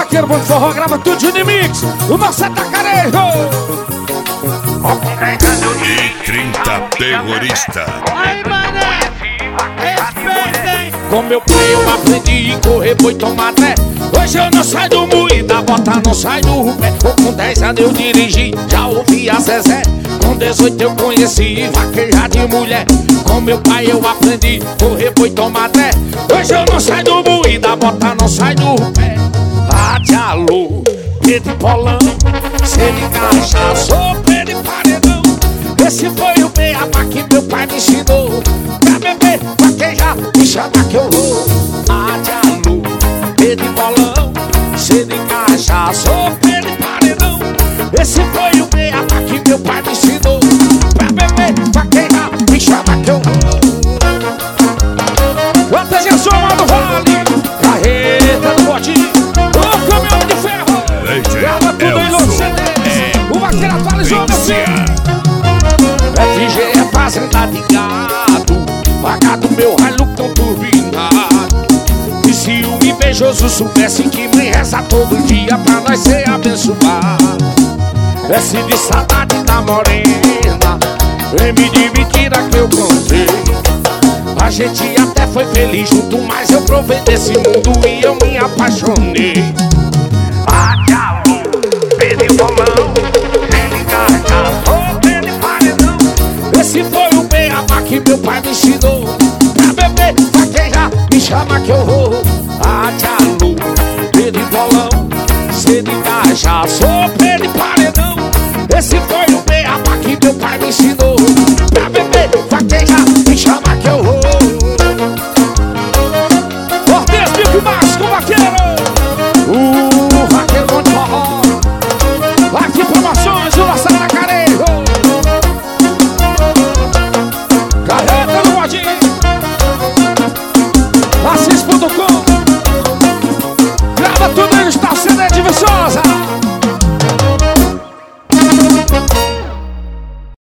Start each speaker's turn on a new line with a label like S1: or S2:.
S1: vaqueiro bom de forró, grava tudo de mix. O nosso é tacarejo.
S2: E 30 terrorista.
S3: Aí, mané, respeitem.
S1: Com meu pai eu aprendi a correr boi tomar tré. Hoje eu não saio do moído, a bota não sai do pé. Com 10 anos eu dirigi, já ouvi a Zezé. Com 18 eu conheci vaquejar de mulher. Com meu pai eu aprendi a correr boi tomar tré. Hoje eu não saio do moído, a bota não sai do pé. Alô, Pedro Polão, cê de cachaça, sopa de paredão. Esse foi o beabá que meu pai me ensinou. Pra beber, vaquejar, me chama que eu vou. Alô, Pedro Polão, cê de cachaça, sopa de paredão. Esse foi o beabá que meu pai me ensinou. Pra beber, vaquejar, me chama que eu vou. Proteja sua mão do vale, carreta do botinho. Grava tudo aí no CD. O vaqueiro atualizou, meu filho. FG é fazenda de gado, pagado meu raio tão turbinado. E se o invejoso soubesse que me reza todo dia pra nós ser abençoado. S de saudade da morena, M de mentira que eu contei. A gente até foi feliz junto, mas eu provei desse mundo e eu me apaixonei. Pedro Polão, ele cachaça, ele paredão. Esse foi o beabá que meu pai me ensinou. Pra beber, vaquejar, me chama que eu vou. Alô, Pedro Polão, cê de cachaça, ele paredão. Esse foi o beabá que meu pai me ensinou. Pra beber, vaquejar, me chama que eu vou. Cortez, Pico Márcio, vaqueiro. Vaqueiro bom de forró. Aqui promoções, o nosso tacarejo. Carreta no modinho. Assis.com. Grava tudo aí, está CD de Viçosa.